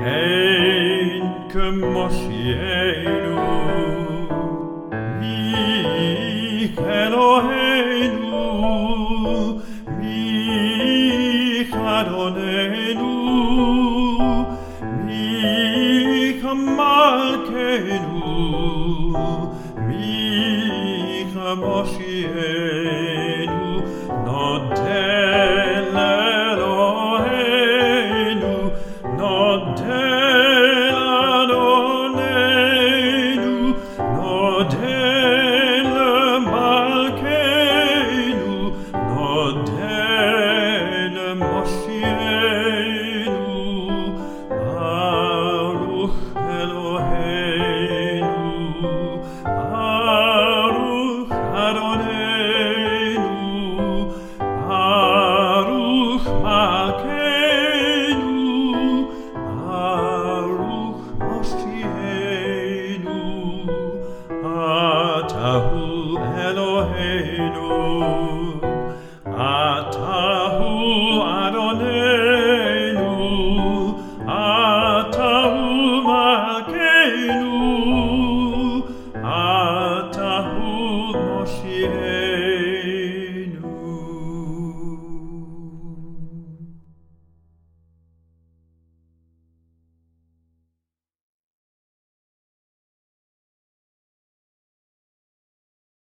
Ein Kemoshienu, Mi Eloheinu, Mi Adonenu, Mi Malkeinu, Mi Moshienu, Nodel Eloheinu, Nodel Adonenu, Nodel Malkeinu, Nodel Moshienu, Baruch Eloheinu, Baruch Adonenu, Baruch Malkeinu,